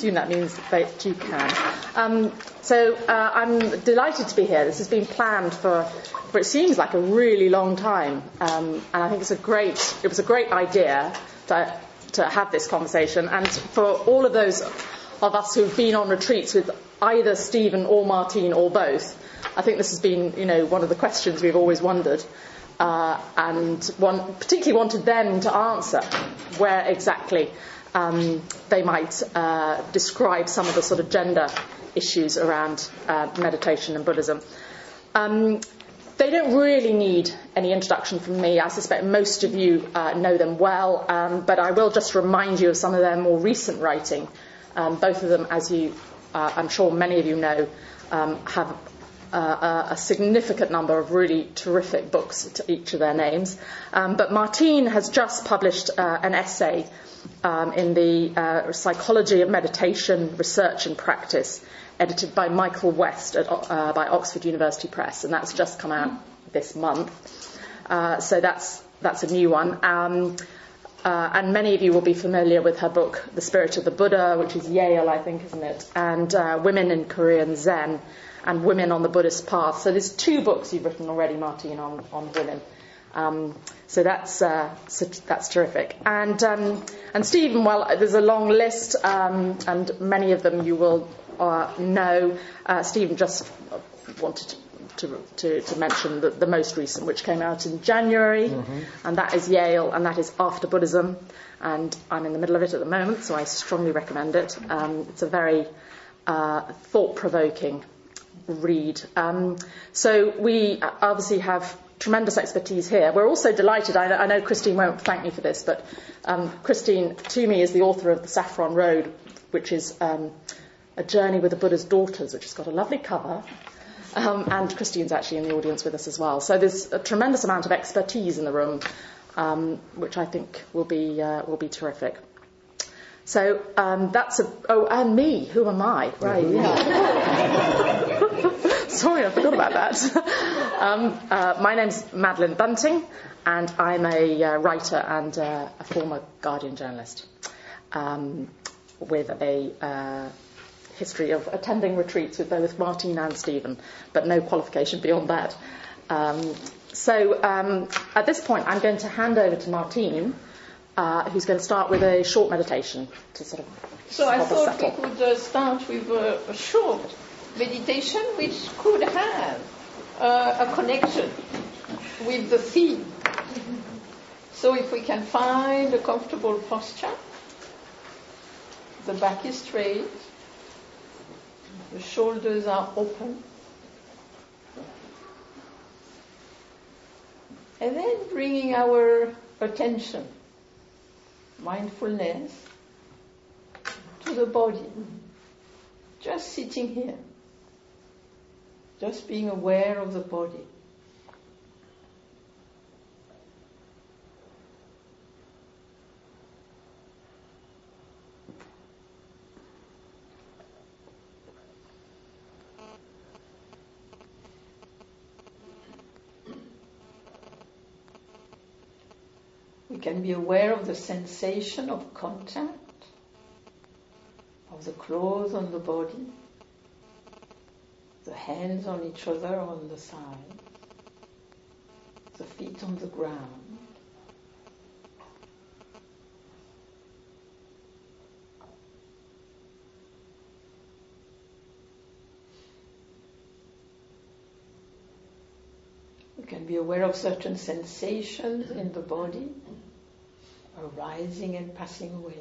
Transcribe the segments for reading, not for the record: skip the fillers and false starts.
assume that means that you can. I'm delighted to be here. This has been planned for it seems like a really long time, and I think it was a great idea to have this conversation, and for all of those of us who've been on retreats with either Stephen or Martine or both. I think this has been, one of the questions we've always wondered, and particularly wanted them to answer where exactly they might describe some of the sort of gender issues around meditation and Buddhism. They don't really need any introduction from me. I suspect most of you know them well, but I will just remind you of some of their more recent writing. Both of them, as I'm sure many of you know, have a significant number of really terrific books to each of their names. But Martine has just published an essay in the Psychology of Meditation, Research and Practice, edited by Michael West by Oxford University Press, and that's just come out this month. So that's a new one. And many of you will be familiar with her book, The Spirit of the Buddha, which is Yale, I think, isn't it? And Women in Korean Zen and Women on the Buddhist Path. So there's 2 books you've written already, Martine, on women. So that's terrific. And Stephen, well, there's a long list, and many of them you will know. Stephen just wanted to mention the most recent, which came out in January, and that is Yale, and that is After Buddhism, and I'm in the middle of it at the moment, so I strongly recommend it. It's a very thought-provoking read. So we obviously have tremendous expertise here. We're also delighted, I know Christine won't thank me for this, but Christine Toomey is the author of The Saffron Road, which is a journey with the Buddha's daughters, which has got a lovely cover. And Christine's actually in the audience with us as well. So there's a tremendous amount of expertise in the room, which I think will be terrific. So and me, who am I? Right, yeah. Sorry, I forgot about that. My name's Madeline Bunting, and I'm a writer and a former Guardian journalist with a history of attending retreats with both Martine and Stephen, but no qualification beyond that. So at this point, I'm going to hand over to Martine, who's going to start with a short meditation to sort of So I thought we could start with a short meditation which could have a connection with the theme. So if we can find a comfortable posture, the back is straight, the shoulders are open, and then bringing our attention, mindfulness, to the body, just sitting here, just being aware of the body. We can be aware of the sensation of contact, of the clothes on the body, the hands on each other on the side, the feet on the ground. We can be aware of certain sensations in the body, arising and passing away.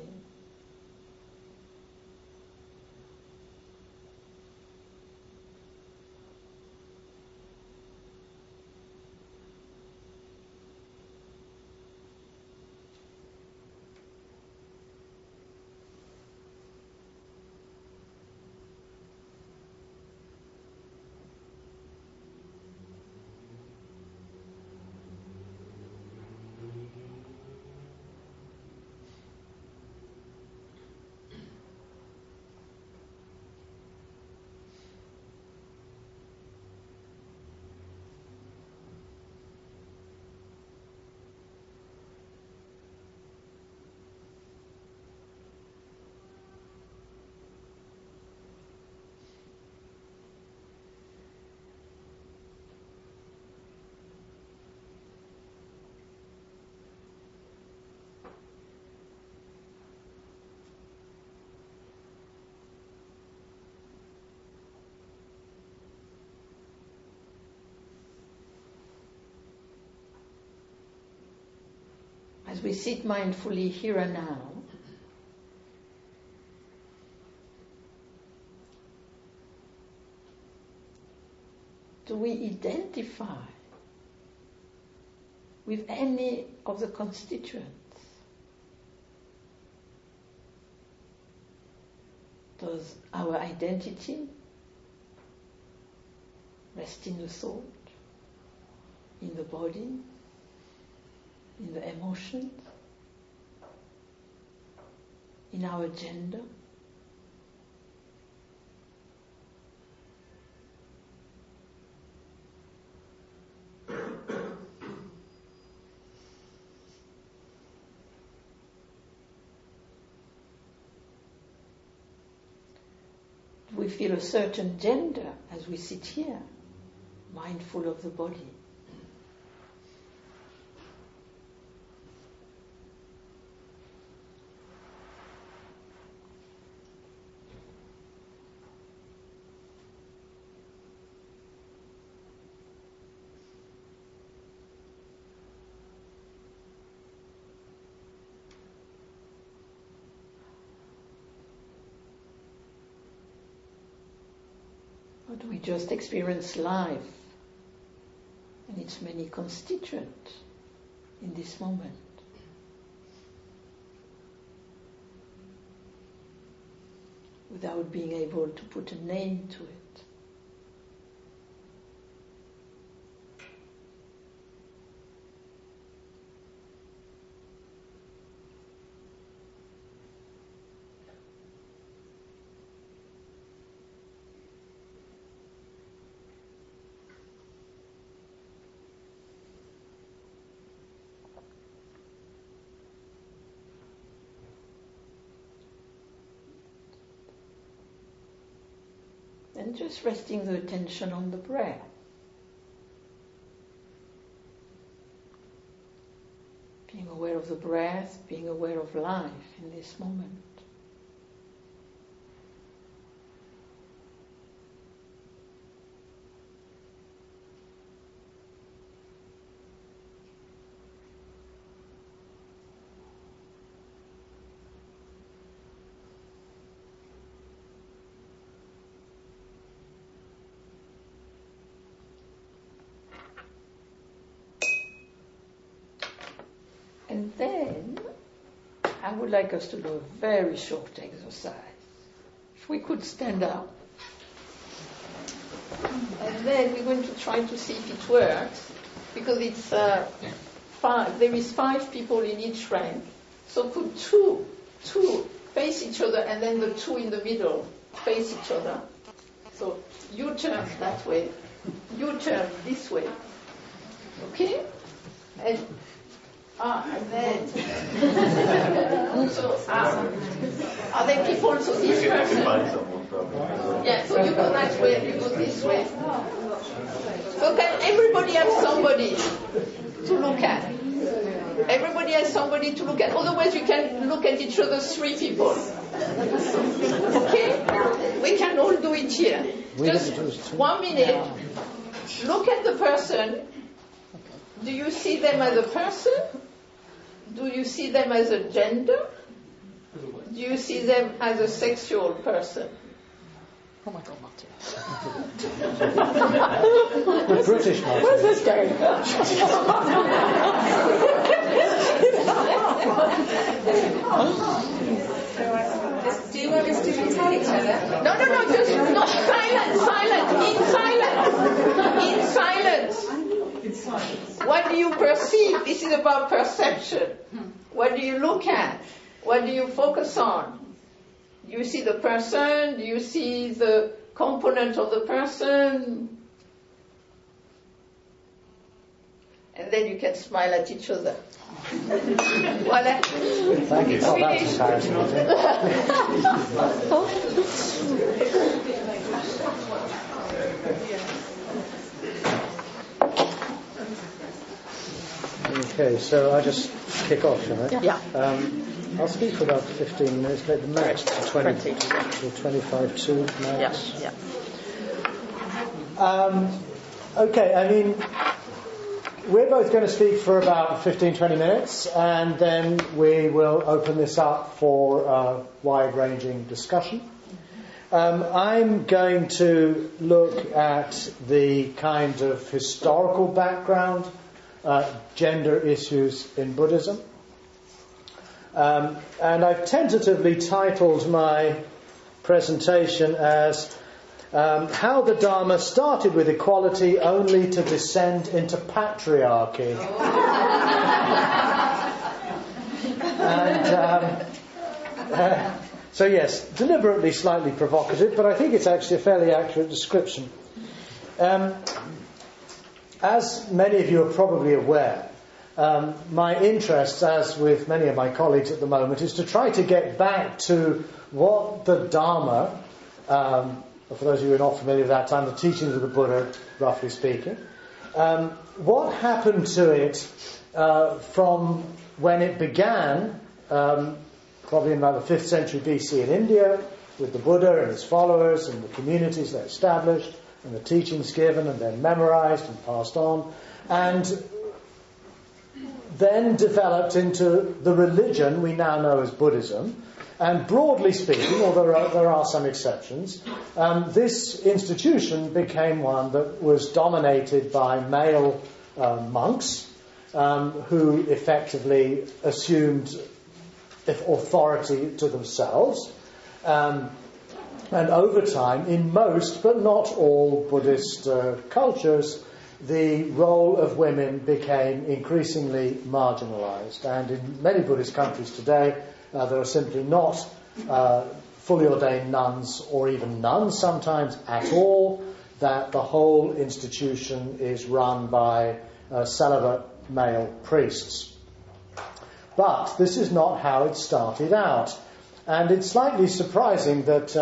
we sit mindfully here and now, do we identify with any of the constituents? Does our identity rest in the thought, in the body, in the emotions, in our gender? We feel a certain gender as we sit here, mindful of the body. Or do we just experience life and its many constituents in this moment? Without being able to put a name to it. And just resting the attention on the breath. Being aware of the breath, being aware of life in this moment. And then I would like us to do a very short exercise. If we could stand up. And then we're going to try to see if it works, because it's there is 5 people in each rank. So put two face each other, and then the 2 in the middle face each other. So you turn that way, you turn this way. Okay? And then so are there people also this person? Yeah, so you go that way, you go this way. So can everybody have somebody to look at? Everybody has somebody to look at. Otherwise, you can look at each other, 3 people. Okay? We can all do it here. Just 1 minute. Look at the person. Do you see them as a person? Do you see them as a gender? Do you see them as a sexual person? Oh my God, Martin. The British Martin. Where's this going? Do you want us to tell each other? No, just no, in silence. What do you perceive? This is about perception. What do you look at? What do you focus on? Do you see the person? Do you see the component of the person? And then you can smile at each other. Voilà. Thank you. Oh, that's embarrassing, isn't it? Okay, so I just kick off, shall I? Yeah. I'll speak for about 15 minutes, maybe max to 20 to 25 to max. Yeah. Okay, I mean, we're both going to speak for about 15-20 minutes, and then we will open this up for a wide-ranging discussion. I'm going to look at the kind of historical background, gender issues in Buddhism. And I've tentatively titled my presentation as How the Dharma Started with Equality Only to Descend into Patriarchy. So yes, deliberately slightly provocative, but I think it's actually a fairly accurate description. As many of you are probably aware, my interest, as with many of my colleagues at the moment, is to try to get back to what the Dharma, for those of you who are not familiar with that time, the teachings of the Buddha, roughly speaking, what happened to it from when it began, probably in about the 5th century BC in India, with the Buddha and his followers and the communities they established, and the teachings given and then memorized and passed on, and then developed into the religion we now know as Buddhism. And broadly speaking, although there are some exceptions, this institution became one that was dominated by male monks who effectively assumed authority to themselves. And over time, in most but not all Buddhist cultures, the role of women became increasingly marginalized. And in many Buddhist countries today, there are simply not fully ordained nuns, or even nuns sometimes at all, that the whole institution is run by celibate male priests. But this is not how it started out. And it's slightly surprising that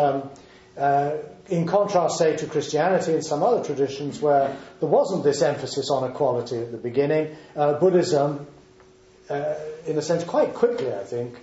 in contrast, say, to Christianity and some other traditions where there wasn't this emphasis on equality at the beginning, Buddhism, in a sense, quite quickly, I think,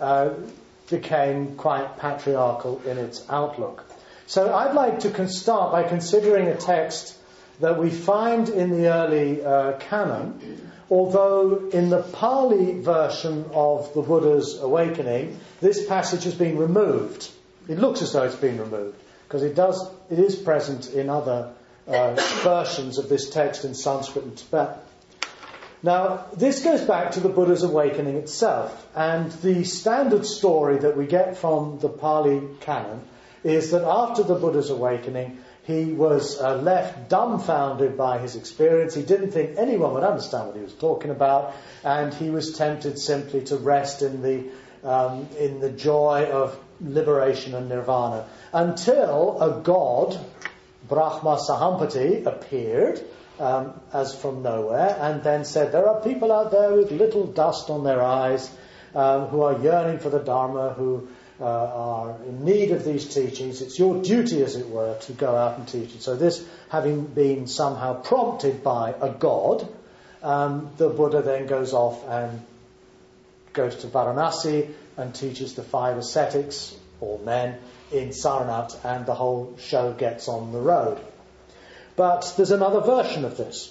became quite patriarchal in its outlook. So I'd like to start by considering a text that we find in the early canon, although in the Pali version of the Buddha's awakening, this passage has been removed. It looks as though it's been removed, because it is present in other versions of this text in Sanskrit and Tibetan. Now, this goes back to the Buddha's awakening itself, and the standard story that we get from the Pali canon is that after the Buddha's awakening, he was left dumbfounded by his experience. He didn't think anyone would understand what he was talking about, and he was tempted simply to rest in the joy of liberation and nirvana, until a god, Brahma Sahampati, appeared as from nowhere, and then said, there are people out there with little dust on their eyes who are yearning for the Dharma, who are in need of these teachings. It's your duty, as it were, to go out and teach it. So this, having been somehow prompted by a god, the Buddha then goes off and goes to Varanasi and teaches the 5 ascetics, or men, in Sarnath, and the whole show gets on the road. But there's another version of this.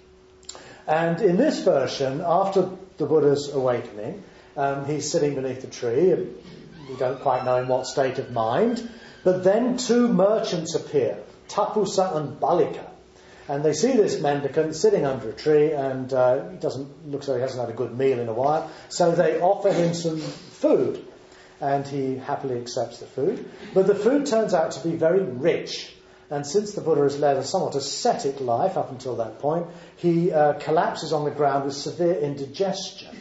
And in this version, after the Buddha's awakening, he's sitting beneath a tree, and we don't quite know in what state of mind, but then 2 merchants appear, Tapusa and Balika. And they see this mendicant sitting under a tree, and he looks like he hasn't had a good meal in a while, so they offer him some food, and he happily accepts the food. But the food turns out to be very rich. And since the Buddha has led a somewhat ascetic life up until that point, he collapses on the ground with severe indigestion.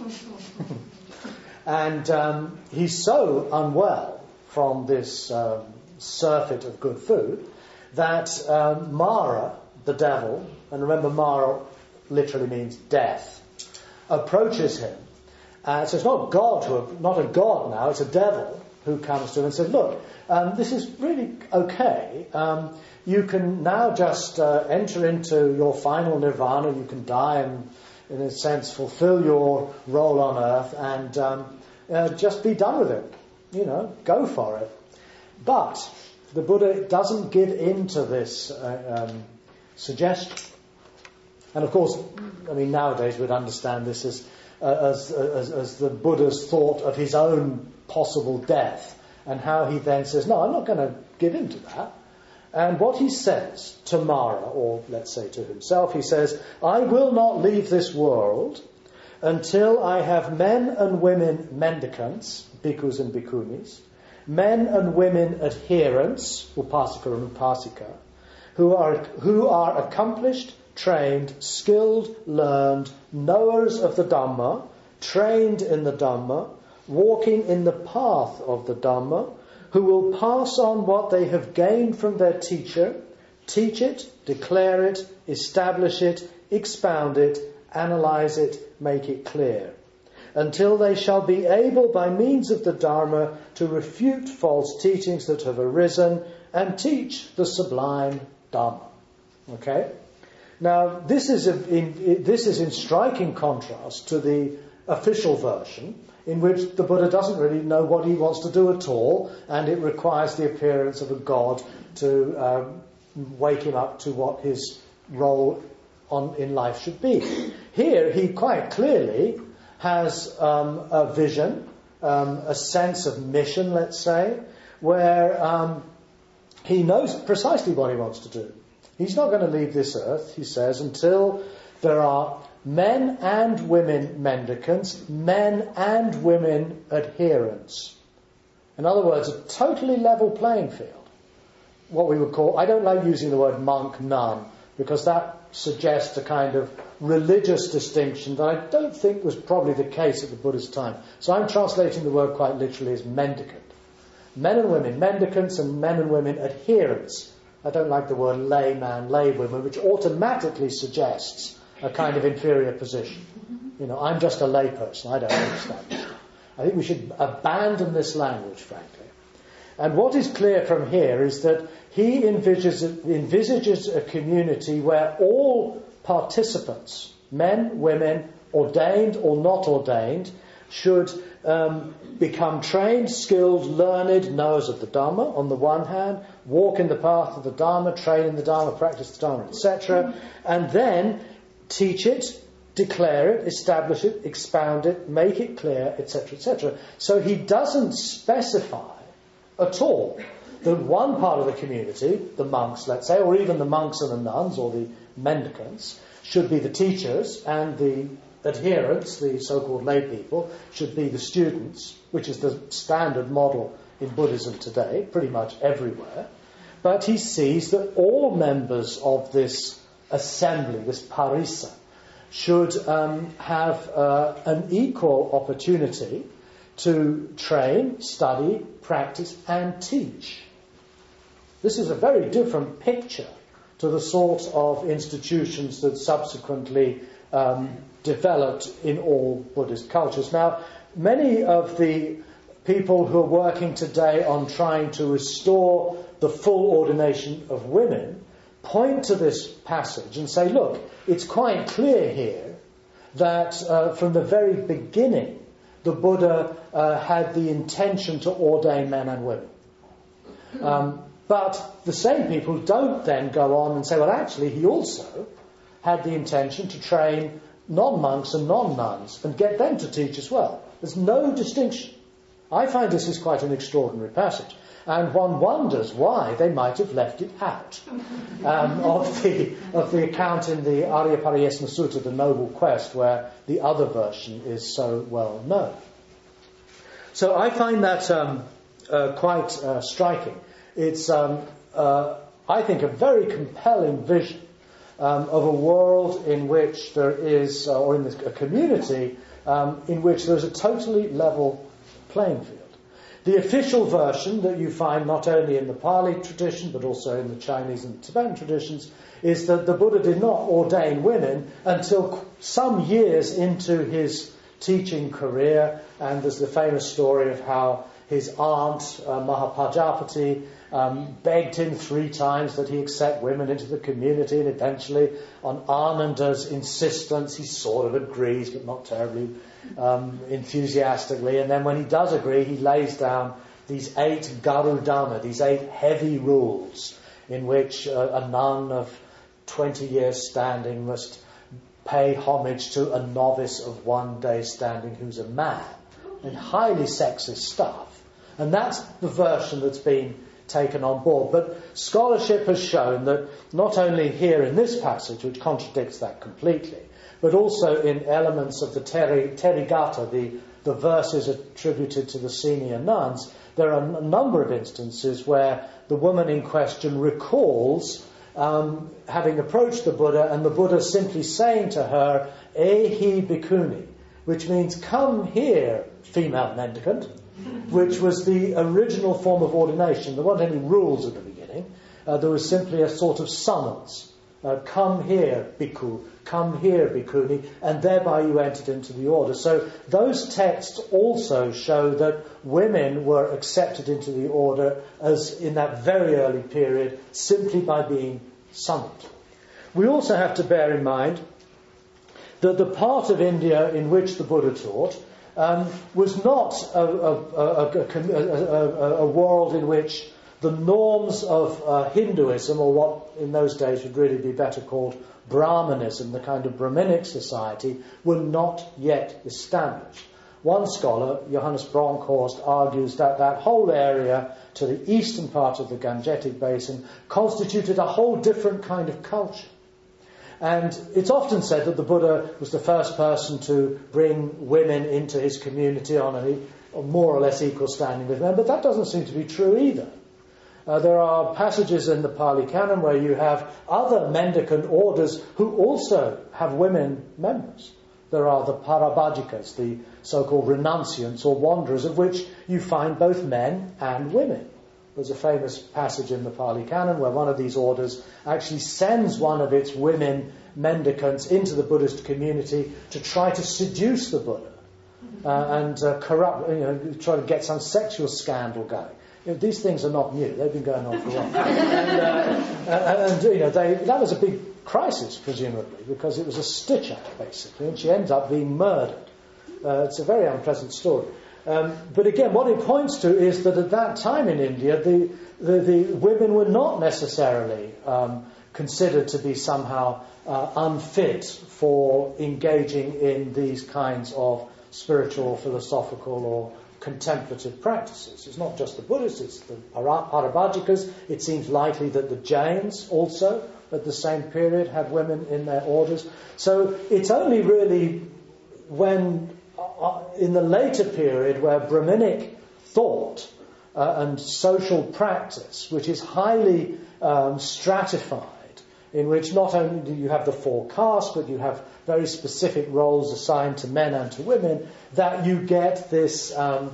And he's so unwell from this surfeit of good food that Mara, the devil, and remember Mara literally means death, approaches him. So it's not not a god now, it's a devil who comes to him and says, look, this is really okay. You can now just enter into your final nirvana. You can die and, in a sense, fulfill your role on earth and just be done with it. Go for it. But the Buddha doesn't give in to this suggestion. And of course, I mean, nowadays we'd understand this as the Buddha's thought of his own possible death, and how he then says, no, I'm not going to give in to that. And what he says to Mara, or let's say to himself, he says, I will not leave this world until I have men and women mendicants, bhikkhus and bhikkhunis, men and women adherents, upasaka and upasika, who are accomplished, trained, skilled, learned, knowers of the Dhamma, trained in the Dhamma, walking in the path of the Dhamma, who will pass on what they have gained from their teacher, teach it, declare it, establish it, expound it, analyze it, make it clear, until they shall be able by means of the Dharma to refute false teachings that have arisen and teach the sublime Dhamma. Okay? Now, this is in striking contrast to the official version, in which the Buddha doesn't really know what he wants to do at all, and it requires the appearance of a god to wake him up to what his role in life should be. Here, he quite clearly has a vision, a sense of mission, let's say, where he knows precisely what he wants to do. He's not going to leave this earth, he says, until there are men and women mendicants, men and women adherents. In other words, a totally level playing field. What we would call, I don't like using the word monk, nun, because that suggests a kind of religious distinction that I don't think was probably the case at the Buddha's time. So I'm translating the word quite literally as mendicant. Men and women mendicants and men and women adherents. I don't like the word layman, laywoman, which automatically suggests a kind of inferior position. You know, I'm just a layperson, I don't understand this. I think we should abandon this language, frankly. And what is clear from here is that he envisages a community where all participants, men, women, ordained or not ordained, should become trained, skilled, learned, knowers of the Dhamma, on the one hand, walk in the path of the Dhamma, train in the Dhamma, practice the Dhamma, etc., and then teach it, declare it, establish it, expound it, make it clear, etc., etc. So he doesn't specify at all that one part of the community, the monks, let's say, or even the monks and the nuns, or the mendicants, should be the teachers, and the adherents, the so-called lay people, should be the students, which is the standard model in Buddhism today, pretty much everywhere. But he sees that all members of this assembly, this parisa, should have an equal opportunity to train, study, practice, and teach. This is a very different picture to the sort of institutions that subsequently developed in all Buddhist cultures. Now, many of the people who are working today on trying to restore the full ordination of women point to this passage and say, look, it's quite clear here that from the very beginning the Buddha had the intention to ordain men and women. But the same people don't then go on and say, well, actually, he also had the intention to train non-monks and non-nuns and get them to teach as well. There's no distinction. I find this is quite an extraordinary passage. And one wonders why they might have left it out of the account in the Arya Pariyesana Sutta, the Noble Quest, where the other version is so well known. So I find that quite striking. It's, I think, a very compelling vision of a world in which there is, or in a community in which there's a totally level playing field. The official version that you find not only in the Pali tradition but also in the Chinese and Tibetan traditions is that the Buddha did not ordain women until some years into his teaching career, and there's the famous story of how his aunt, Mahapajapati, begged him 3 times that he accept women into the community, and eventually, on Ananda's insistence, he sort of agrees, but not terribly enthusiastically. And then when he does agree, he lays down these 8 Garudana, these 8 heavy rules, in which a nun of 20 years standing must pay homage to a novice of one day standing who's a man. And highly sexist stuff. And that's the version that's been taken on board. But scholarship has shown that not only here in this passage, which contradicts that completely, but also in elements of the Therigatha, the verses attributed to the senior nuns, there are a number of instances where the woman in question recalls having approached the Buddha, and the Buddha simply saying to her, Ehi bhikkhuni, which means, come here, female mendicant, which was the original form of ordination. There weren't any rules at the beginning. There was simply a sort of summons. Come here, bhikkhu, come here, bhikkhuni, and thereby you entered into the order. So those texts also show that women were accepted into the order as in that very early period simply by being summoned. We also have to bear in mind that the part of India in which the Buddha taught was not a world in which the norms of Hinduism, or what in those days would really be better called Brahmanism, the kind of Brahminic society, were not yet established. One scholar, Johannes Bronkhorst, argues that that whole area to the eastern part of the Gangetic Basin constituted a whole different kind of culture. And it's often said that the Buddha was the first person to bring women into his community on a more or less equal standing with men, but that doesn't seem to be true either. There are passages in the Pali Canon where you have other mendicant orders who also have women members. There are the Parabhajikas, the so-called renunciants or wanderers, of which you find both men and women. There's a famous passage in the Pali Canon where one of these orders actually sends one of its women mendicants into the Buddhist community to try to seduce the Buddha and corrupt, try to get some sexual scandal going. These things are not new; they've been going on for a while. That was a big crisis, presumably, because it was a stitch-up basically, and she ends up being murdered. It's a very unpleasant story. But again, what it points to is that at that time in India, the women were not necessarily considered to be somehow unfit for engaging in these kinds of spiritual, philosophical, or contemplative practices. It's not just the Buddhists, it's the Parabhajikas. It seems likely that the Jains also, at the same period, had women in their orders. So it's only really when in the later period where Brahminic thought and social practice, which is highly stratified, in which not only do you have the four castes, but you have very specific roles assigned to men and to women, that you get this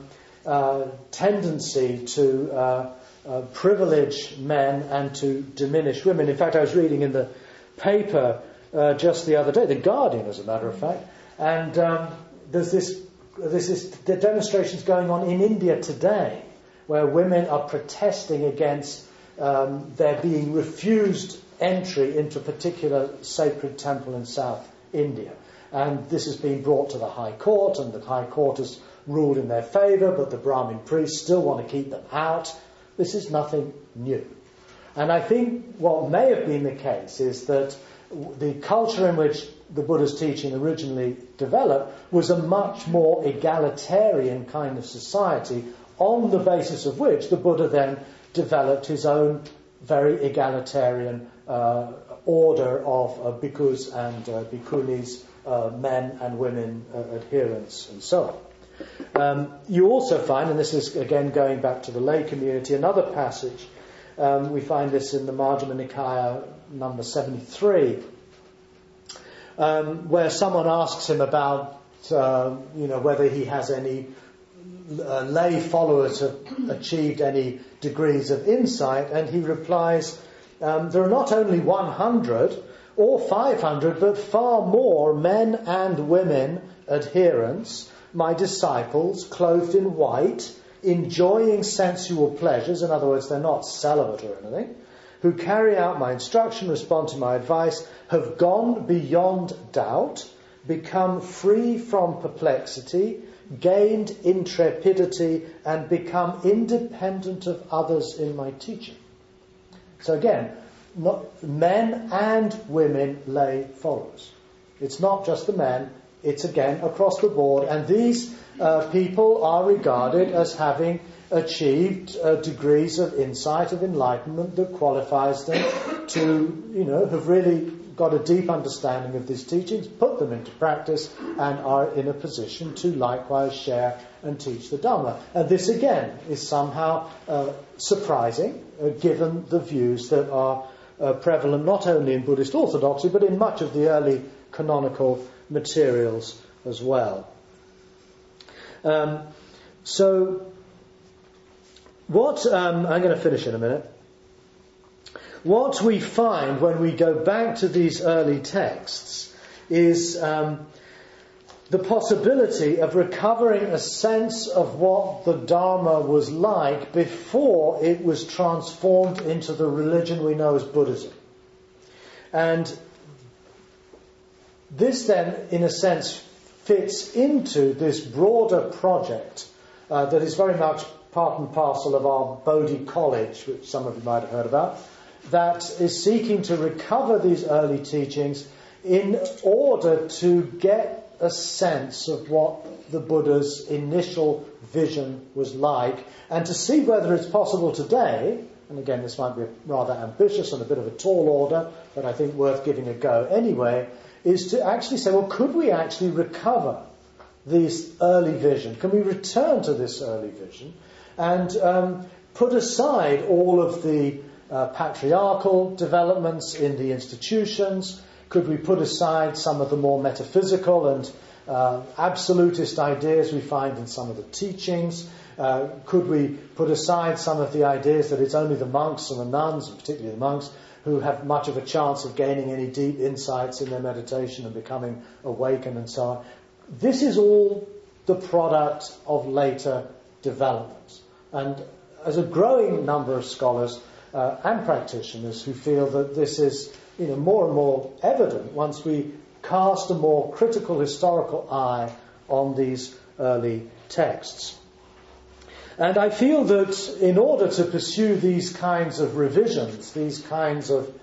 tendency to privilege men and to diminish women. In fact, I was reading in the paper just the other day, The Guardian, as a matter of fact, and there's the demonstrations going on in India today where women are protesting against their being refused entry into a particular sacred temple in South India. And this has been brought to the High Court, and the High Court has ruled in their favour, but the Brahmin priests still want to keep them out. This is nothing new. And I think what may have been the case is that the culture in which the Buddha's teaching originally developed was a much more egalitarian kind of society, on the basis of which the Buddha then developed his own very egalitarian order of bhikkhus and bhikkhunis, men and women adherents, and so on. You also find, and this is again going back to the lay community, another passage. We find this in the Majjhima Nikaya number 73, where someone asks him about whether he has any lay followers have achieved any degrees of insight, and he replies, there are not only 100 or 500, but far more men and women adherents, my disciples, clothed in white, enjoying sensual pleasures, in other words, they're not celibate or anything, who carry out my instruction, respond to my advice, have gone beyond doubt, become free from perplexity, gained intrepidity, and become independent of others in my teaching. So again, men and women lay followers. It's not just the men, it's again across the board. And these people are regarded as having achieved degrees of insight, of enlightenment that qualifies them to, have really got a deep understanding of these teachings, put them into practice, and are in a position to likewise share and teach the Dhamma. And this again is somehow surprising, given the views that are prevalent not only in Buddhist orthodoxy, but in much of the early canonical materials as well. So, what I'm going to finish in a minute. What we find when we go back to these early texts is the possibility of recovering a sense of what the Dharma was like before it was transformed into the religion we know as Buddhism. And this then, in a sense, fits into this broader project that is very much part and parcel of our Bodhi College, which some of you might have heard about, that is seeking to recover these early teachings in order to get a sense of what the Buddha's initial vision was like, and to see whether it's possible today, and again this might be rather ambitious and a bit of a tall order, but I think worth giving a go anyway, is to actually say, well, could we actually recover this early vision? Can we return to this early vision and put aside all of the patriarchal developments in the institutions? Could we put aside some of the more metaphysical and absolutist ideas we find in some of the teachings? Could we put aside some of the ideas that it's only the monks and the nuns, and particularly the monks, who have much of a chance of gaining any deep insights in their meditation and becoming awakened and so on? This is all the product of later developments. And as a growing number of scholars and practitioners who feel that this is more and more evident once we cast a more critical historical eye on these early texts. And I feel that in order to pursue these kinds of revisions, these kinds of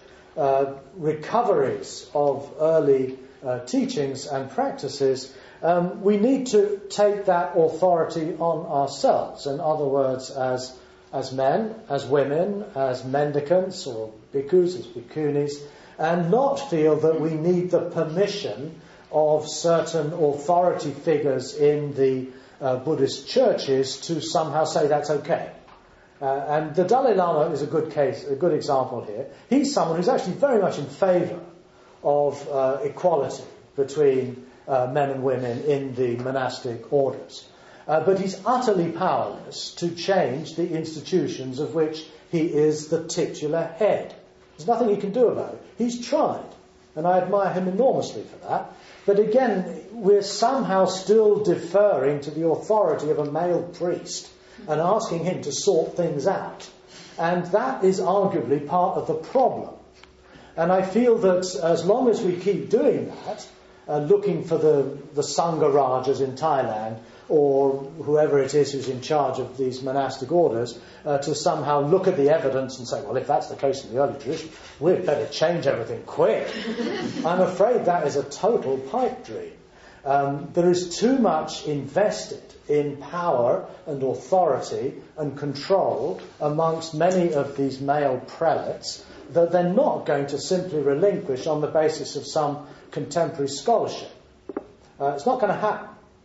recoveries of early teachings and practices, we need to take that authority on ourselves. In other words, as men, as women, as mendicants or bhikkhus, as bhikkhunis, and not feel that we need the permission of certain authority figures in the Buddhist churches to somehow say that's okay. And the Dalai Lama is a good example here. He's someone who's actually very much in favour of equality between men and women in the monastic orders. But he's utterly powerless to change the institutions of which he is the titular head. There's nothing he can do about it. He's tried, and I admire him enormously for that. But again, we're somehow still deferring to the authority of a male priest and asking him to sort things out. And that is arguably part of the problem. And I feel that as long as we keep doing that, looking for the Sangha Rajas in Thailand, or whoever it is who's in charge of these monastic orders, to somehow look at the evidence and say, well, if that's the case in the early tradition, we'd better change everything quick. I'm afraid that is a total pipe dream. There is too much invested in power and authority and control amongst many of these male prelates that they're not going to simply relinquish on the basis of some contemporary scholarship. It's not going to happen.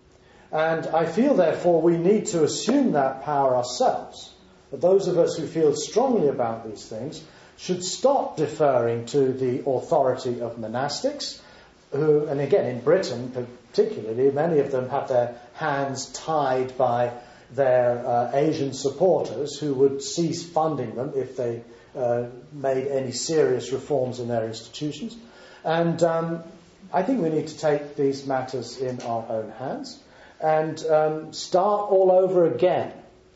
And I feel, therefore, we need to assume that power ourselves. But those of us who feel strongly about these things should stop deferring to the authority of monastics, who, and again, in Britain particularly, many of them have their hands tied by their Asian supporters who would cease funding them if they made any serious reforms in their institutions. And I think we need to take these matters in our own hands and start all over again.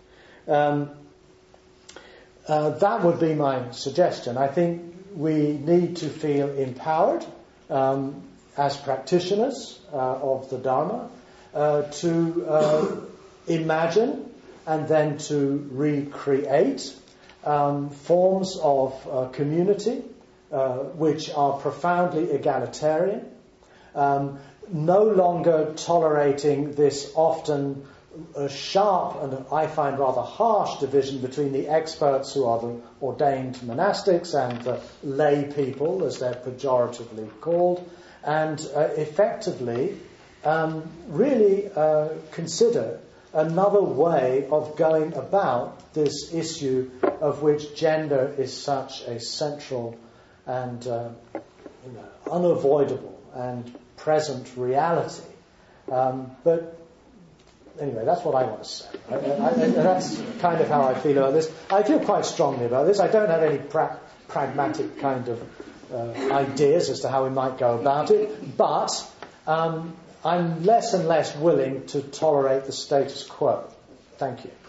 That would be my suggestion. I think we need to feel empowered as practitioners of the Dharma to imagine and then to recreate forms of community which are profoundly egalitarian, no longer tolerating this often sharp and I find rather harsh division between the experts who are the ordained monastics and the lay people, as they're pejoratively called, and effectively really consider another way of going about this issue of which gender is such a central and unavoidable and present reality. But anyway, that's what I want to say. That's kind of how I feel about this. I feel quite strongly about this. I don't have any pragmatic kind of ideas as to how we might go about it, but I'm less and less willing to tolerate the status quo. Thank you.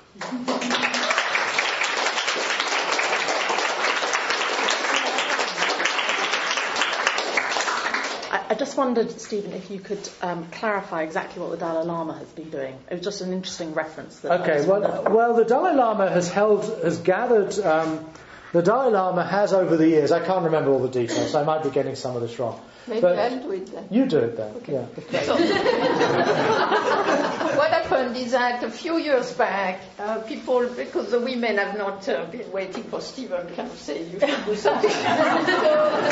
I just wondered, Stephen, if you could clarify exactly what the Dalai Lama has been doing. It was just an interesting reference. Okay, well, the Dalai Lama has gathered. The Dalai Lama has, over the years, I can't remember all the details, so I might be getting some of this wrong. Maybe I'll do it then. You do it then. Okay. Yeah. Okay. So, what happened is that a few years back, people, because the women have not been waiting for Stephen to kind of say you should do something. So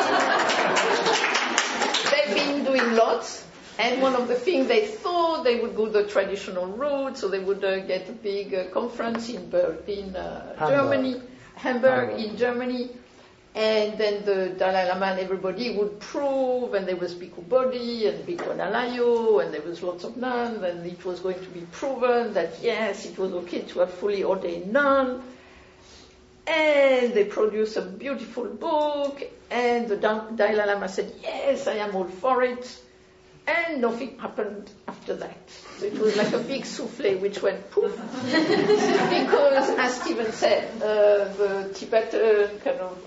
they've been doing lots. And one of the things they thought they would go the traditional route, so they would get a big conference in Germany, Hamburg in Germany. And then the Dalai Lama and everybody would prove, and there was Bhikkhu Bodhi and Bhikkhu Analayo, and there was lots of nuns, and it was going to be proven that yes, it was okay to have fully ordained nun. And they produced a beautiful book, and the Dalai Lama said, yes, I am all for it. And nothing happened after that. So it was like a big souffle which went poof. Because, as Stephen said, the Tibetan kind of,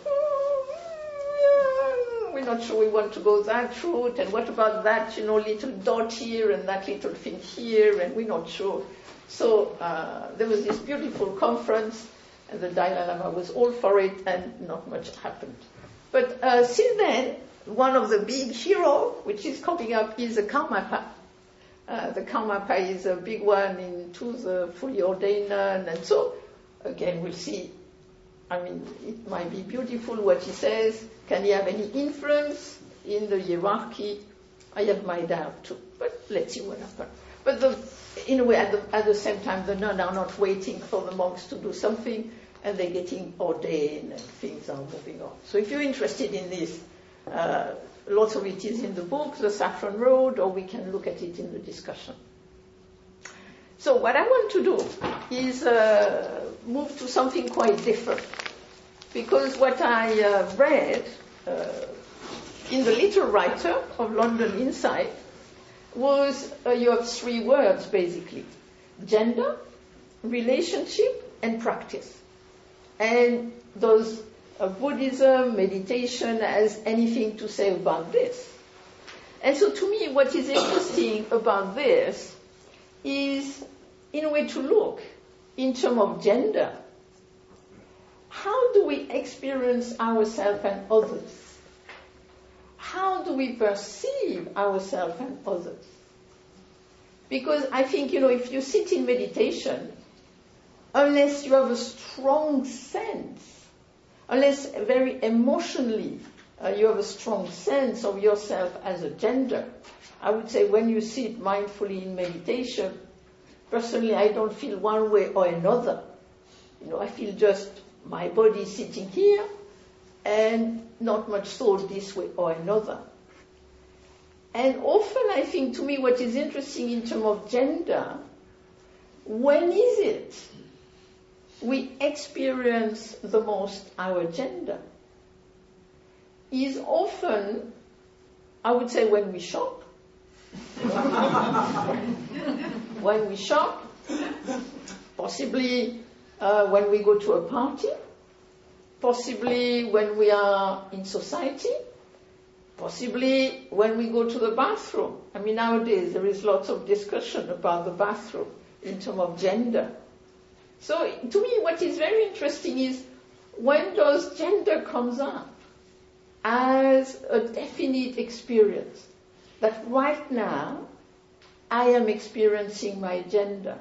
we're not sure we want to go that route, and what about that, little dot here and that little thing here, and we're not sure. So there was this beautiful conference, and the Dalai Lama was all for it, and not much happened. But since then, one of the big heroes, which is coming up, is the Karmapa. The Karmapa is a big one into the fully ordained nun, and so, again, we'll see. I mean, it might be beautiful what he says. Can he have any influence in the hierarchy? I have my doubt too, but let's see what happens. But in a way, at the same time, the nuns are not waiting for the monks to do something, and they're getting ordained, and things are moving on. So if you're interested in this, lots of it is in the book, The Saffron Road, or we can look at it in the discussion. So what I want to do is move to something quite different. Because what I read in the Little Writer of London Insight was you have three words, basically. Gender, relationship, and practice. And does Buddhism, meditation, has anything to say about this? And so to me, what is interesting about this is, in a way, to look in terms of gender. How do we experience ourselves and others? How do we perceive ourselves and others? Because I think, if you sit in meditation, unless you have a strong sense, unless very emotionally you have a strong sense of yourself as a gender, I would say when you sit mindfully in meditation, personally I don't feel one way or another. I feel just my body sitting here and not much thought this way or another. And often I think, to me, what is interesting in terms of gender, when is it we experience the most our gender? Is often, I would say, when we shop. When we shop, possibly when we go to a party, possibly when we are in society, possibly when we go to the bathroom. I mean, nowadays there is lots of discussion about the bathroom in terms of gender. So to me, what is very interesting is, when does gender comes up as a definite experience? that right now I am experiencing my gender?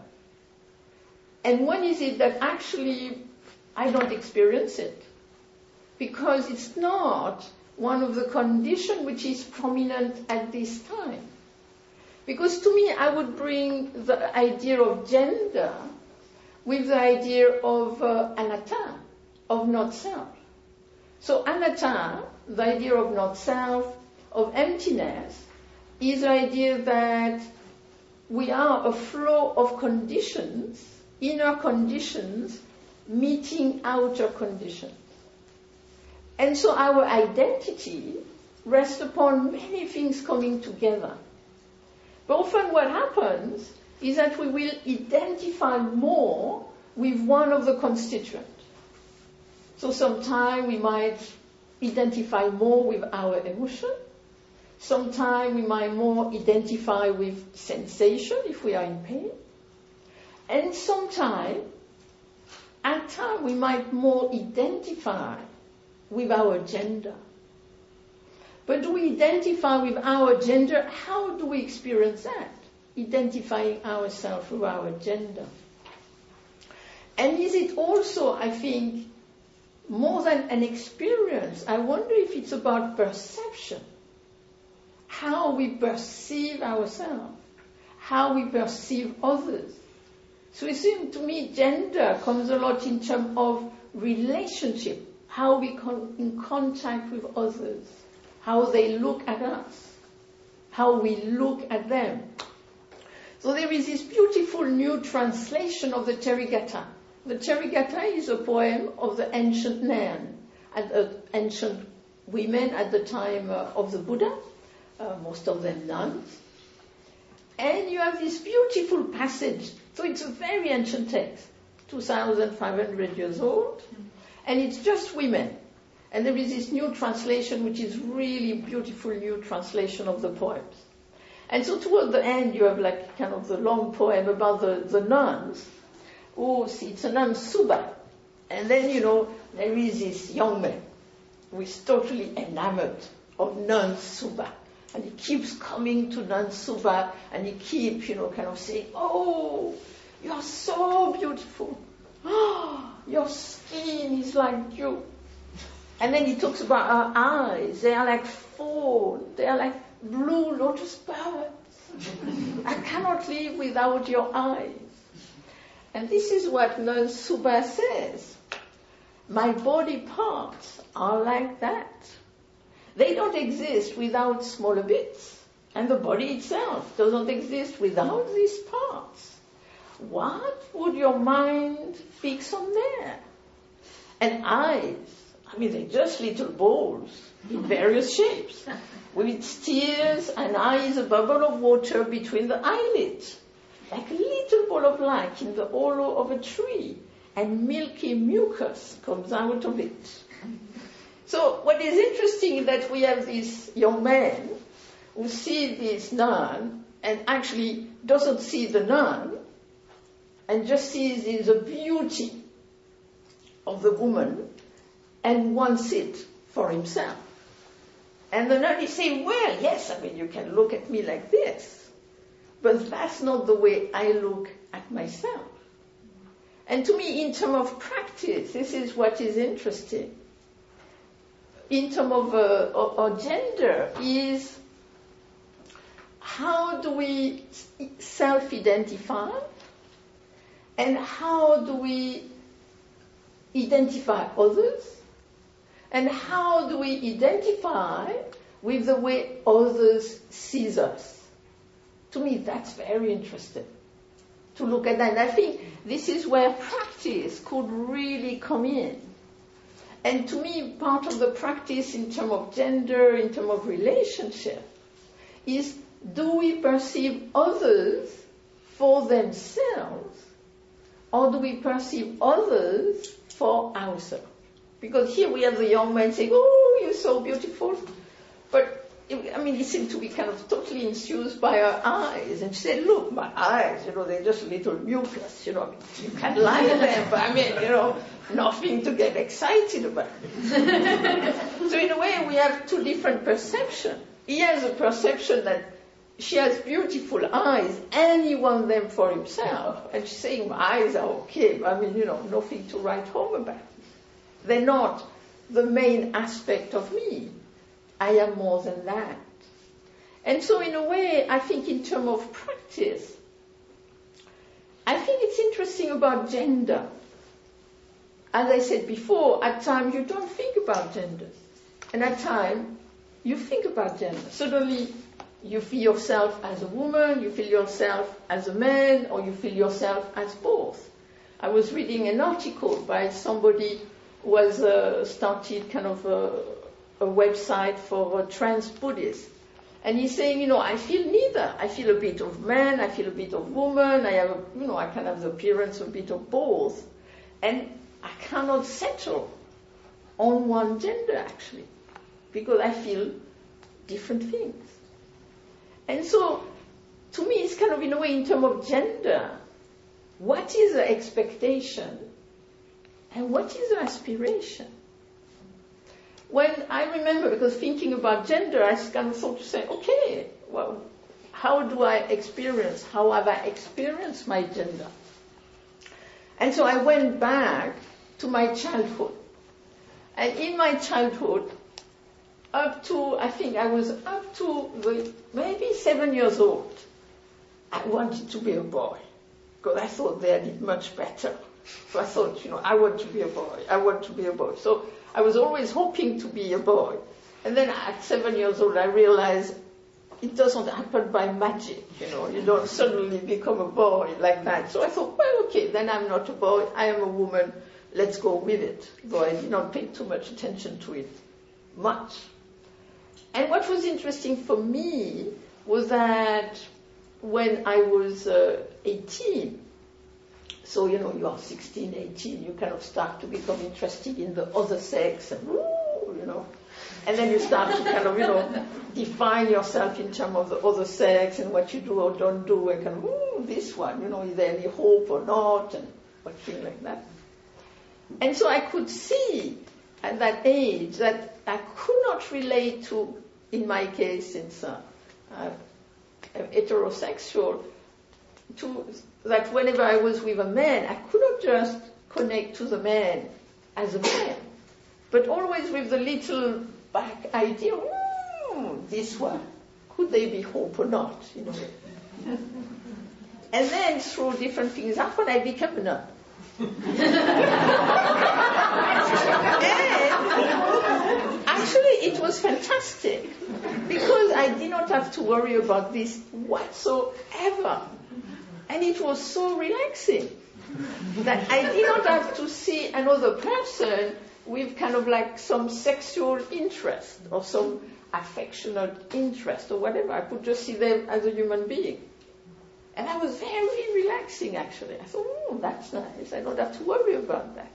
And when is it that actually I don't experience it? Because it's not one of the conditions which is prominent at this time. Because to me, I would bring the idea of gender with the idea of anatta, of not self. So anatta, the idea of not self, of emptiness, is the idea that we are a flow of conditions, inner conditions, meeting outer conditions. And so our identity rests upon many things coming together. But often what happens is that we will identify more with one of the constituents. So sometimes we might identify more with our emotion. Sometimes we might more identify with sensation if we are in pain. And sometimes, at times, we might more identify with our gender. But do we identify with our gender? How do we experience that? Identifying ourselves with our gender. And is it also, I think, more than an experience? I wonder if it's about perception. How we perceive ourselves. How we perceive others. So it seems to me gender comes a lot in terms of relationship. How we come in contact with others. How they look at us. How we look at them. So there is this beautiful new translation of the Therigatha. The Therigatha is a poem of the ancient Nain, ancient women at the time of the Buddha, most of them nuns. And you have this beautiful passage. So it's a very ancient text, 2,500 years old, and it's just women. And there is this new translation, which is really beautiful new translation of the poems. And so toward the end, you have like kind of the long poem about the nuns. Oh, see, it's a nun Suba. And then, there is this young man who is totally enamored of nun Suba. And he keeps coming to nun Suba, and he keeps, kind of saying, oh, you're so beautiful. Oh, your skin is like dew. And then he talks about her eyes. They are like fawn. They are like blue lotus birds. I cannot live without your eyes. And this is what Nun Suba says. My body parts are like that. They don't exist without smaller bits. And the body itself doesn't exist without these parts. What would your mind fix on there? And eyes, they're just little balls in various shapes, with tears and eyes, a bubble of water between the eyelids, like a little ball of light in the hollow of a tree, and milky mucus comes out of it. So what is interesting is that we have this young man who sees this nun and actually doesn't see the nun and just sees the beauty of the woman and wants it for himself. And the nun is saying, well, yes, you can look at me like this, but that's not the way I look at myself. And to me, in terms of practice, this is what is interesting. In terms of gender, is how do we self-identify and how do we identify others? And how do we identify with the way others see us? To me, that's very interesting to look at that. And I think this is where practice could really come in. And to me, part of the practice in terms of gender, in terms of relationship, is do we perceive others for themselves or do we perceive others for ourselves? Because here we have the young man saying, oh, you're so beautiful. But, he seemed to be kind of totally enthused by her eyes. And she said, look, my eyes, they're just little mucus, you can lie to them, but nothing to get excited about. So in a way, we have two different perceptions. He has a perception that she has beautiful eyes, and he wants them for himself. And she's saying, my eyes are okay, I mean, nothing to write home about. They're not the main aspect of me. I am more than that. And so in a way, I think in terms of practice, I think it's interesting about gender. As I said before, at times you don't think about gender. And at times you think about gender. Suddenly you feel yourself as a woman, you feel yourself as a man, or you feel yourself as both. I was reading an article by somebody who has started kind of a website for trans Buddhists. And he's saying, I feel neither. I feel a bit of man, I feel a bit of woman, I have, I can have the appearance of a bit of both. And I cannot settle on one gender, actually, because I feel different things. And so, to me, it's kind of, in a way, in terms of gender, what is the expectation and what is the aspiration? When I remember, because thinking about gender, I kind of thought to say, okay, well, how have I experienced my gender? And so I went back to my childhood. And in my childhood, I was up to maybe 7 years old, I wanted to be a boy, because I thought they did much better. So I thought, I want to be a boy. So I was always hoping to be a boy. And then at 7 years old, I realized it doesn't happen by magic, You don't suddenly become a boy like that. So I thought, well, okay, then I'm not a boy, I am a woman, let's go with it. Though I did not pay too much attention to it much. And what was interesting for me was that when I was 18, so, you are 16, 18, you kind of start to become interested in the other sex, and and then you start to kind of, define yourself in terms of the other sex and what you do or don't do, and kind of, this one, is there any hope or not, and what thing like that. And so I could see at that age that I could not relate to, in my case, since I'm heterosexual, to that whenever I was with a man, I could not just connect to the man as a man, but always with the little back idea, this one, could there be hope or not, And then through different things happen, I became a nun. And actually it was fantastic, because I did not have to worry about this whatsoever. And it was so relaxing that I did not have to see another person with kind of like some sexual interest or some affectionate interest or whatever. I could just see them as a human being. And that was very relaxing, actually. I thought, that's nice. I don't have to worry about that.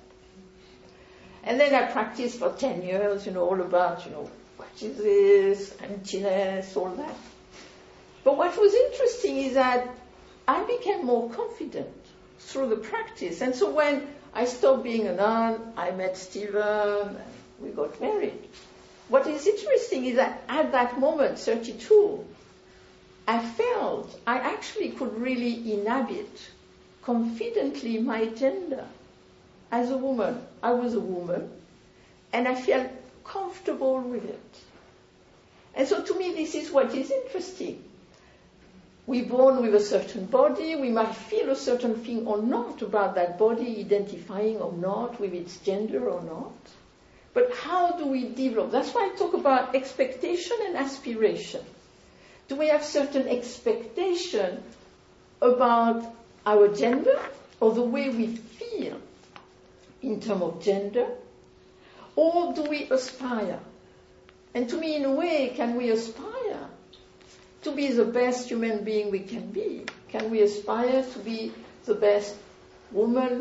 And then I practiced for 10 years, all about, what is this, emptiness, all that. But what was interesting is that I became more confident through the practice. And so when I stopped being a nun, I met Stephen, and we got married. What is interesting is that at that moment, 32, I felt I actually could really inhabit confidently my gender. As a woman, I was a woman, and I felt comfortable with it. And so to me, this is what is interesting. We're born with a certain body, we might feel a certain thing or not about that body, identifying or not with its gender or not. But how do we develop? That's why I talk about expectation and aspiration. Do we have certain expectation about our gender or the way we feel in terms of gender? Or do we aspire? And to me, in a way, can we aspire to be the best human being we can be? Can we aspire to be the best woman,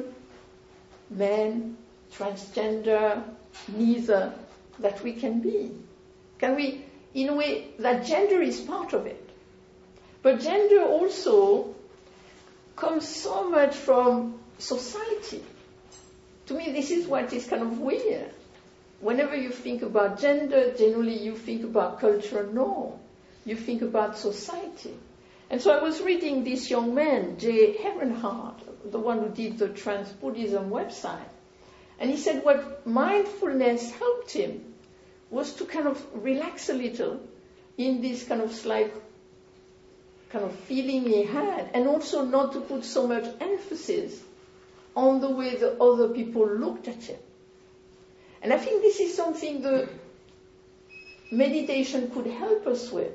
man, transgender, neither that we can be? Can we, in a way, that gender is part of it. But gender also comes so much from society. To me, this is what is kind of weird. Whenever you think about gender, generally you think about cultural norm. you think about society. And so I was reading this young man, Jay Ehrenhardt, the one who did the Trans Buddhism website. And he said what mindfulness helped him was to kind of relax a little in this kind of slight kind of feeling he had, and also not to put so much emphasis on the way the other people looked at him. And I think this is something the meditation could help us with.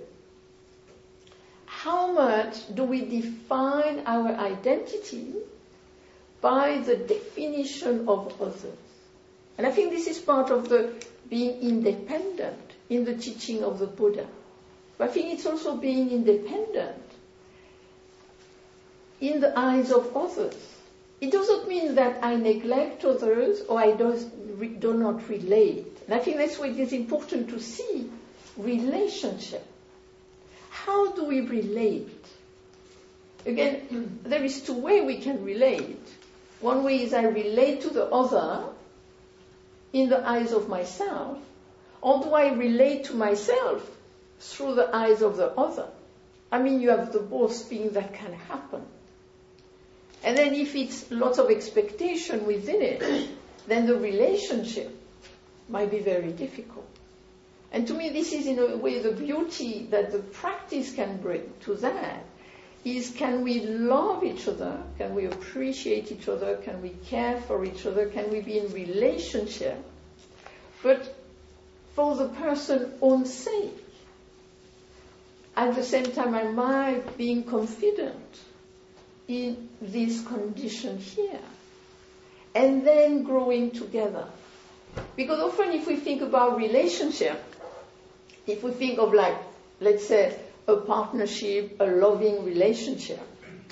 How much do we define our identity by the definition of others? And I think this is part of the being independent in the teaching of the Buddha. But I think it's also being independent in the eyes of others. It doesn't mean that I neglect others or I do not relate. And I think that's why it is important to see relationship. How do we relate? Again, there is two ways we can relate. One way is I relate to the other in the eyes of myself, or do I relate to myself through the eyes of the other? I mean, you have the both things that can happen. And then if it's lots of expectation within it, then the relationship might be very difficult. And to me, this is in a way the beauty that the practice can bring to that is, can we love each other? Can we appreciate each other? Can we care for each other? Can we be in relationship? But for the person's own sake. At the same time, am I being confident in this condition here? And then growing together. Because often if we think about relationship, if we think of like, let's say, a partnership, a loving relationship,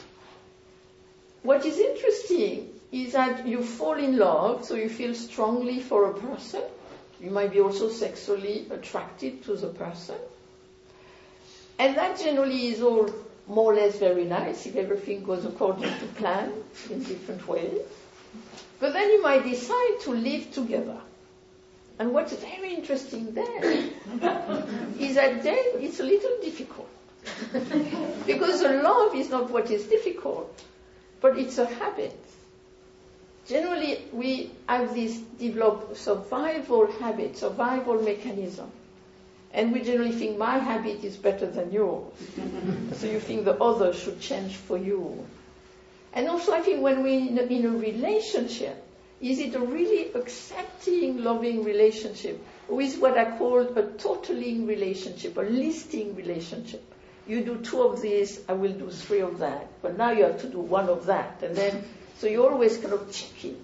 what is interesting is that you fall in love, so you feel strongly for a person. You might be also sexually attracted to the person. And that generally is all more or less very nice if everything goes according to plan in different ways. But then you might decide to live together. And what's very interesting then is that then it's a little difficult. Because the love is not what is difficult, but it's a habit. Generally, we have this developed survival habit, survival mechanism. And we generally think my habit is better than yours. So you think the other should change for you. And also I think when we're in a relationship, is it a really accepting, loving relationship? Or is what I call a totaling relationship, a listing relationship? You do 2 of these, I will do 3 of that. But now you have to do 1 of that. And then, so you're always kind of checking.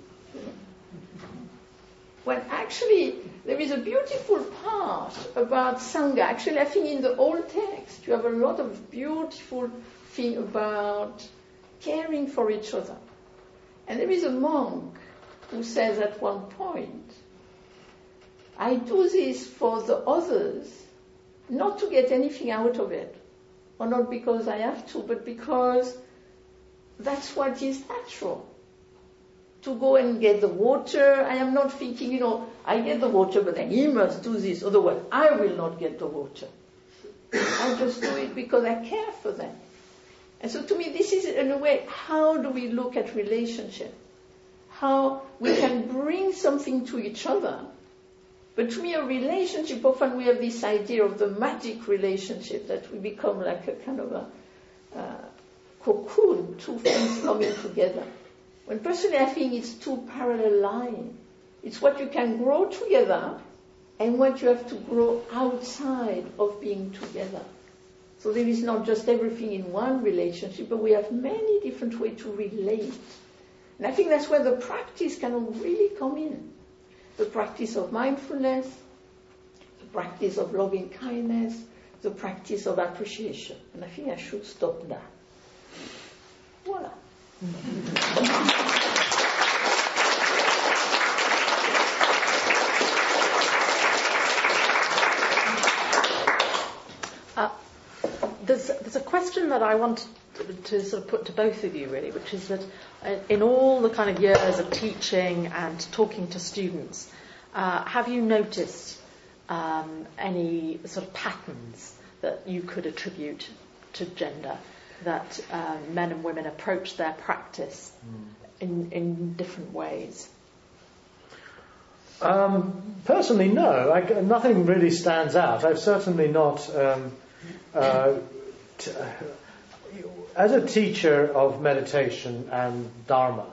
When actually, there is a beautiful part about Sangha. Actually, I think in the old text, you have a lot of beautiful thing about caring for each other. And there is a monk who says at one point, I do this for the others, not to get anything out of it, or not because I have to, but because that's what is natural. To go and get the water, I am not thinking, I get the water, but then he must do this, otherwise I will not get the water. I just do it because I care for them. And so to me, this is, in a way, how do we look at relationship? How we can bring something to each other. But to me, a relationship, often we have this idea of the magic relationship, that we become like a kind of a cocoon, 2 things coming together. When personally I think it's 2 parallel lines. It's what you can grow together and what you have to grow outside of being together. So there is not just everything in one relationship, but we have many different ways to relate. And I think that's where the practice can really come in. The practice of mindfulness, the practice of loving kindness, the practice of appreciation. And I think I should stop there. Voila. There's a question that I want to sort of put to both of you, really, which is that in all the kind of years of teaching and talking to students, have you noticed any sort of patterns that you could attribute to gender, that men and women approach their practice in different ways? Personally, no. Nothing really stands out. I've certainly not... as a teacher of meditation and Dharma,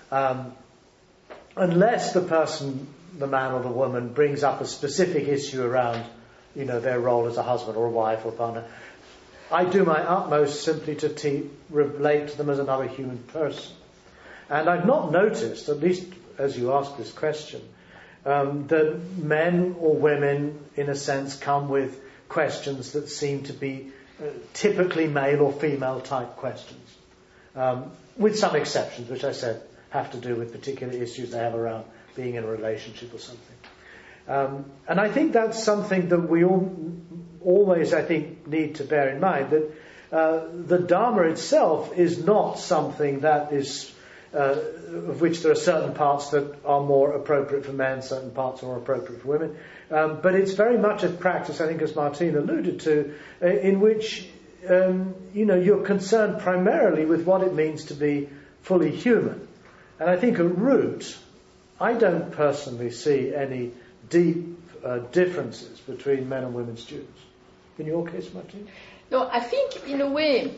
unless the person, the man or the woman, brings up a specific issue around, their role as a husband or a wife or partner, I do my utmost simply to relate to them as another human person. And I've not noticed, at least as you ask this question, that men or women, in a sense, come with questions that seem to be typically male or female type questions, with some exceptions, which I said have to do with particular issues they have around being in a relationship or something. And I think that's something that we always, I think, need to bear in mind, that the Dharma itself is not something that is, of which there are certain parts that are more appropriate for men, certain parts are more appropriate for women. But it's very much a practice, I think, as Martine alluded to, in which, you're concerned primarily with what it means to be fully human. And I think at root, I don't personally see any deep differences between men and women students. In your case, Martine? No, I think in a way,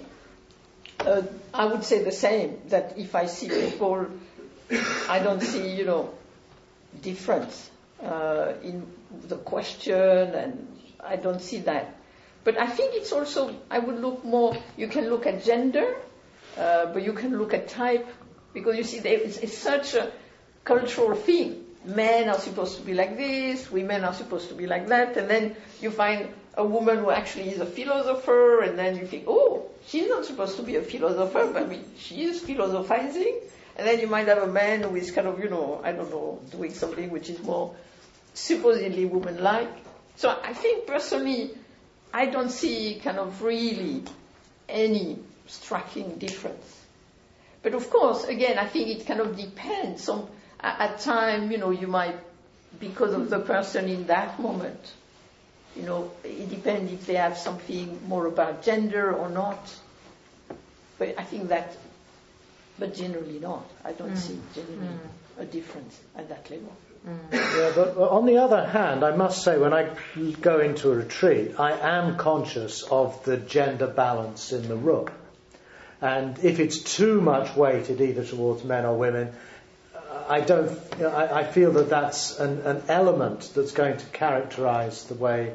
I would say the same, that if I see people, I don't see, difference in the question, and I don't see that. But I think it's also, I would look more, you can look at gender, but you can look at type, because you see it's such a cultural thing. Men are supposed to be like this, women are supposed to be like that, and then you find a woman who actually is a philosopher, and then you think, oh, she's not supposed to be a philosopher, but she is philosophizing. And then you might have a man who is kind of, doing something which is more supposedly woman-like. So I think personally, I don't see kind of really any striking difference. But of course, again, I think it kind of depends. At time, you might, because of the person in that moment, it depends if they have something more about gender or not. But I think that, but generally not. I don't see generally a difference at that level. Yeah, but on the other hand, I must say, when I go into a retreat, I am conscious of the gender balance in the room. And if it's too much weighted either towards men or women, I feel that that's an element that's going to characterize the way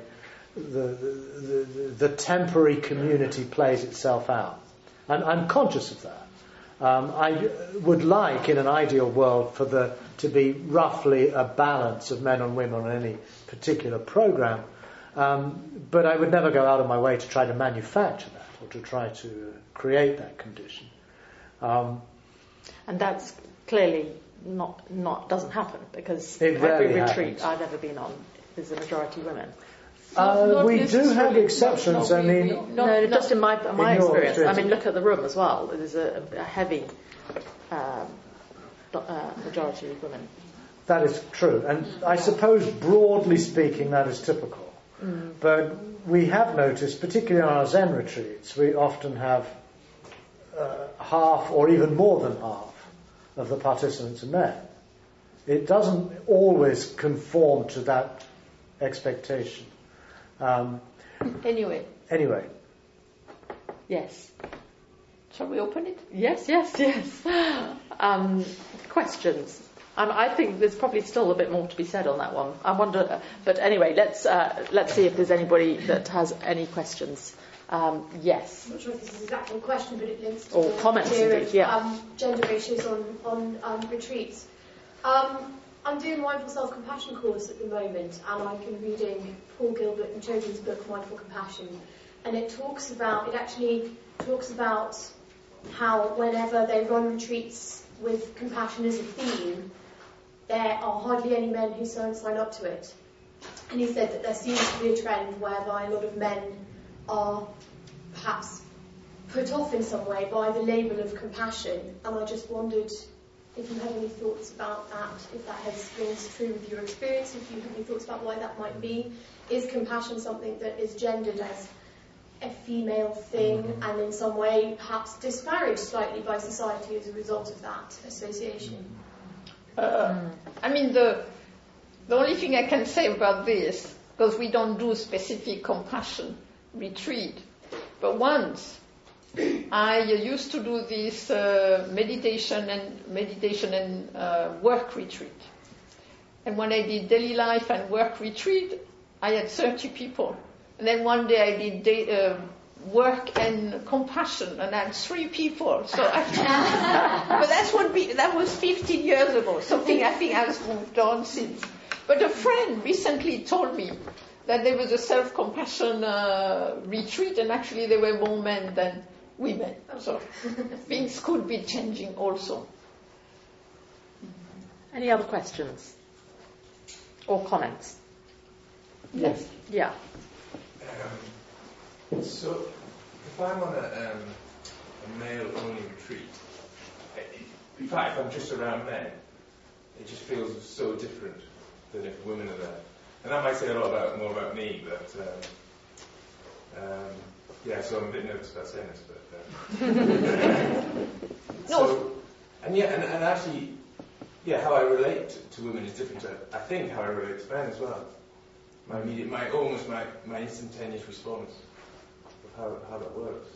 the temporary community plays itself out. And I'm conscious of that. I would like, in an ideal world, to be roughly a balance of men and women on any particular program. But I would never go out of my way to try to manufacture that or to try to create that condition. And that's clearly not doesn't happen, because it every retreat happens. I've ever been on is the majority women. We do have exceptions. Just in my experience. I mean, look at the room as well. There's a heavy majority of women. That is true, and I suppose broadly speaking that is typical. But we have noticed, particularly on our Zen retreats, we often have half or even more than half of the participants are men. It doesn't always conform to that expectation. Anyway. Yes. Shall we open it? Yes. Questions. I think there's probably still a bit more to be said on that one. I wonder, but anyway, let's see if there's anybody that has any questions. Yes. I'm not sure if this is exactly a question, but it links to or comments indeed. Gender ratios on retreats. I'm doing Mindful Self-Compassion course at the moment, and I've been reading Paul Gilbert and Chogyin's book Mindful Compassion, and it actually talks about how whenever they run retreats with compassion as a theme, there are hardly any men who sign up to it. And he said that there seems to be a trend whereby a lot of men are perhaps put off in some way by the label of compassion, and I just wondered if you have any thoughts about that, if that rings true with your experience, if you have any thoughts about why that might be. Is compassion something that is gendered as a female thing and in some way perhaps disparaged slightly by society as a result of that association? I mean, the only thing I can say about this, because we don't do specific compassion retreat, but once I used to do this meditation and work retreat. And when I did daily life and work retreat, I had 30 people. And then one day I did work and compassion, and I had 3 people. So but that was 15 years ago. Something I think has moved on since. But a friend recently told me that there was a self-compassion retreat, and actually there were more men than women. So things could be changing also. Any other questions or comments? Yes. Yeah. So if I'm on a male-only retreat, in fact, if I'm just around men, it just feels so different than if women are there. And that might say a lot more about me, but yeah, so I'm a bit nervous about saying this, but so, and actually, yeah, how I relate to women is different to, I think, how I relate to men as well. My instantaneous response of how that works.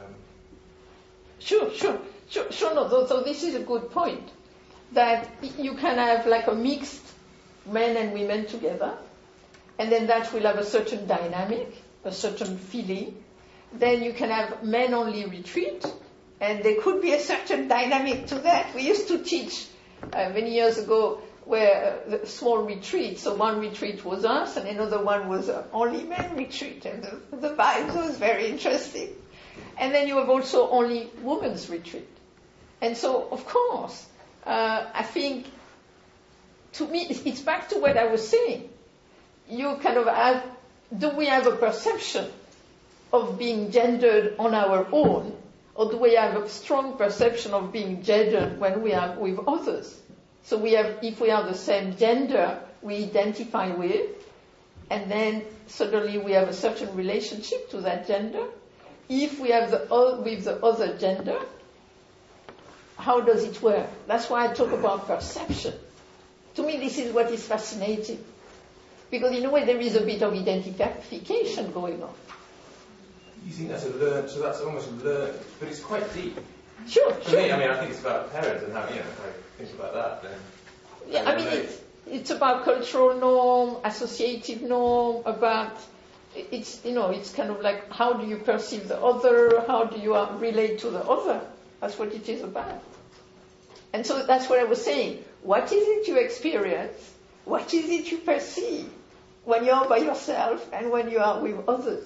Sure. No, so this is a good point. That you can have like a mixed men and women together, and then that will have a certain dynamic, a certain feeling. Then you can have men-only retreat, and there could be a certain dynamic to that. We used to teach many years ago where a small retreat, so one retreat was us, and another one was only men retreat, and the vibe was very interesting. And then you have also only women's retreat. And so, of course, I think, to me, it's back to what I was saying. You kind of have, do we have a perception of being gendered on our own, or do we have a strong perception of being gendered when we are with others? So if we are the same gender we identify with, and then suddenly we have a certain relationship to that gender. If we have with the other gender, how does it work? That's why I talk about perception. To me, this is what is fascinating. Because in a way there is a bit of identification going on. You think that's so that's almost learned, but it's quite deep. Sure. For me, I mean, I think it's about parents and how, if I think about that, then... Yeah, I mean, it's about cultural norm, associative norm, about... It's kind of like, how do you perceive the other? How do you relate to the other? That's what it is about. And so that's what I was saying. What is it you experience? What is it you perceive when you're by yourself and when you are with others?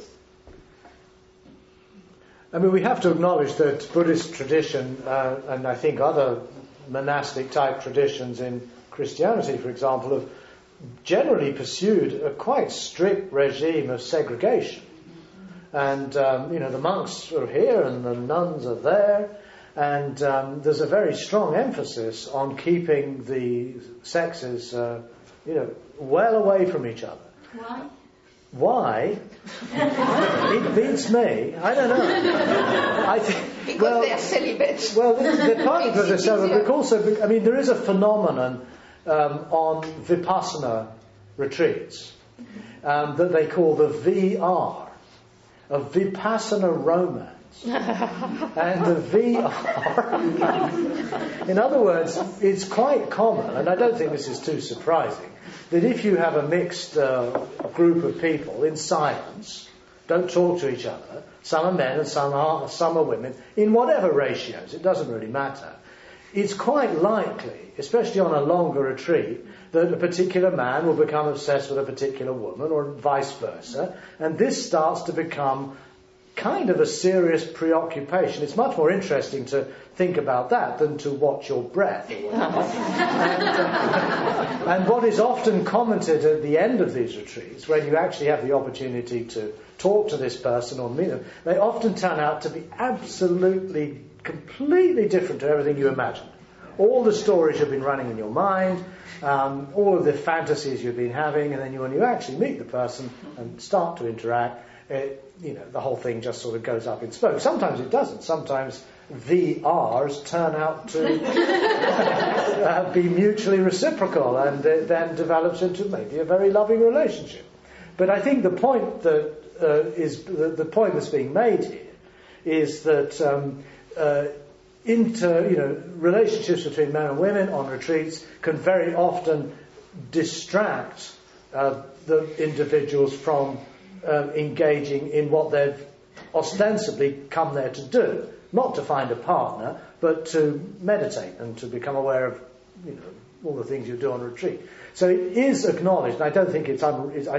I mean, we have to acknowledge that Buddhist tradition, and I think other monastic type traditions in Christianity, for example, have generally pursued a quite strict regime of segregation. And, the monks are here and the nuns are there, and there's a very strong emphasis on keeping the sexes, well away from each other. Why? It beats me. I don't know. Because they're celibate. Well, they're partly because they're celibate, but also, there is a phenomenon on Vipassana retreats that they call the VR, a Vipassana romance. And the VR, in other words, it's quite common, and I don't think this is too surprising, that if you have a mixed group of people in silence, don't talk to each other, some are men and some are women, in whatever ratios, it doesn't really matter, it's quite likely, especially on a longer retreat, that a particular man will become obsessed with a particular woman, or vice versa, and this starts to become kind of a serious preoccupation. It's much more interesting to think about that than to watch your breath. And what is often commented at the end of these retreats, when you actually have the opportunity to talk to this person or meet them, they often turn out to be absolutely, completely different to everything you imagined. all the stories you've been running in your mind, all of the fantasies you've been having, and then when you actually meet the person and start to interact, the whole thing just sort of goes up in smoke. Sometimes it doesn't. Sometimes VRs turn out to be mutually reciprocal, and it then develops into maybe a very loving relationship. But I think the point that the point that's being made here is that relationships between men and women on retreats can very often distract the individuals from engaging in what they've ostensibly come there to do. Not to find a partner, but to meditate and to become aware of all the things you do on retreat. So it is acknowledged, and I don't think it's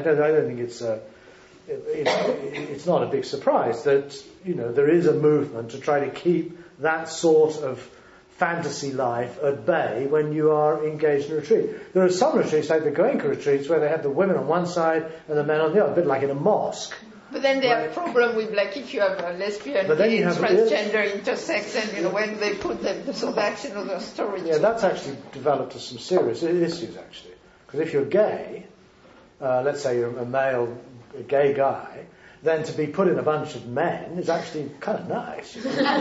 it's not a big surprise that there is a movement to try to keep that sort of fantasy life at bay when you are engaged in a retreat. There are some retreats, like the Goenka retreats, where they have the women on one side and the men on the other, a bit like in a mosque. But then they have a problem with, like, if you have a lesbian, gay, transgender, intersex, and when they put them, so that's another story. Yeah, that's actually developed to some serious issues, actually. Because if you're gay, let's say you're a gay guy, then to be put in a bunch of men is actually kind of nice.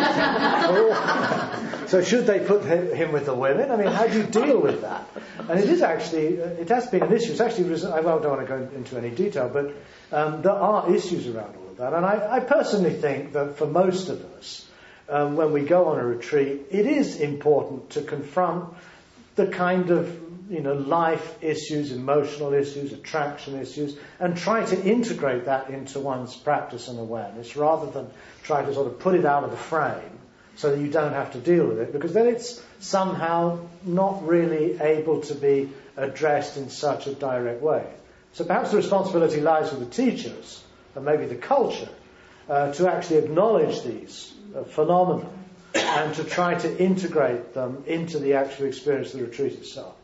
So should they put him with the women? I mean, how do you deal with that? And it has been an issue. It's actually, I don't want to go into any detail, but there are issues around all of that. And I personally think that for most of us, when we go on a retreat, it is important to confront the kind of life issues, emotional issues, attraction issues, and try to integrate that into one's practice and awareness, rather than try to sort of put it out of the frame so that you don't have to deal with it, because then it's somehow not really able to be addressed in such a direct way. So perhaps the responsibility lies with the teachers, and maybe the culture, to actually acknowledge these phenomena and to try to integrate them into the actual experience of the retreat itself.